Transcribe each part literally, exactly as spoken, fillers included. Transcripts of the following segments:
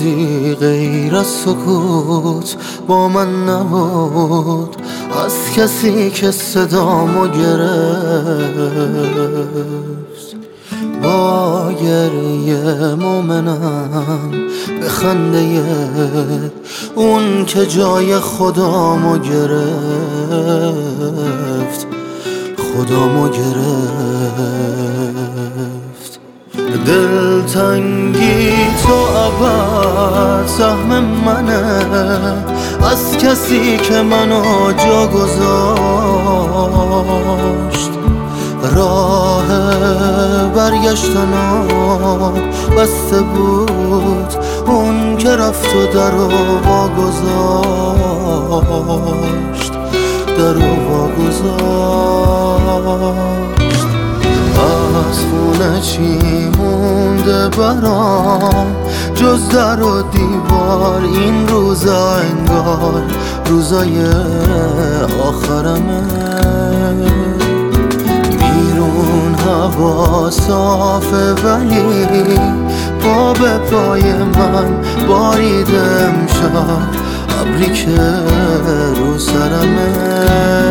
روزی غیر از سکوت با من نبود، از کسی که صدامو گرفت. با گریه مومنم به خنده اون که جای خدامو گرفت، خدامو گرفت. دلتنگی تو ابد سهم منه، از کسی که منو جا گذاشت. راه برگشتنو بسته بود، اون که رفت و درو واگذاشت، درو واگذاشت. از خونه چی مونده برام جز در و دیوار؟ این روزا انگار روزای آخرمه. بیرون هوا صافه ولی پا به پای من باریده امشب ابری که رو سرمه.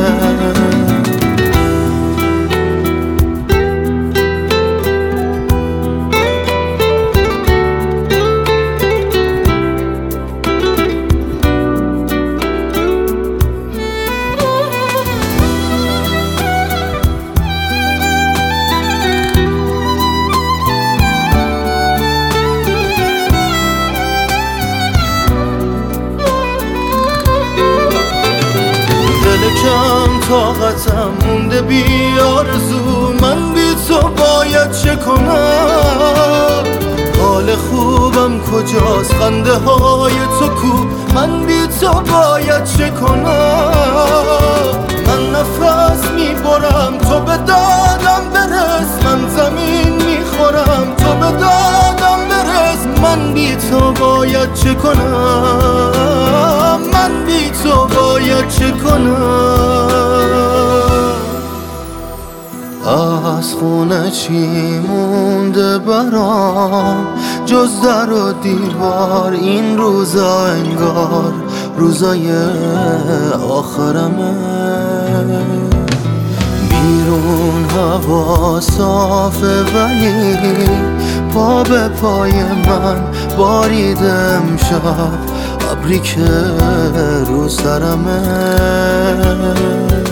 کم طاقتم مونده بی آرزو، من بی تو باید چه کنم؟ حال خوبم کجاست؟ خنده های تو کو؟ من بی تو باید چه کنم؟ من نفس میبرم تو به دادم برس، من زمین میخورم تو به دادم برس. من بی تو باید چه کنم؟ من بی تو باید چه کنم؟ از خونه چی مونده برام جز در و دیوار؟ این روزا انگار روزای آخرمه. بیرون هوا صافه ولی پا به پای من باریده امشب ابری که رو سرمه.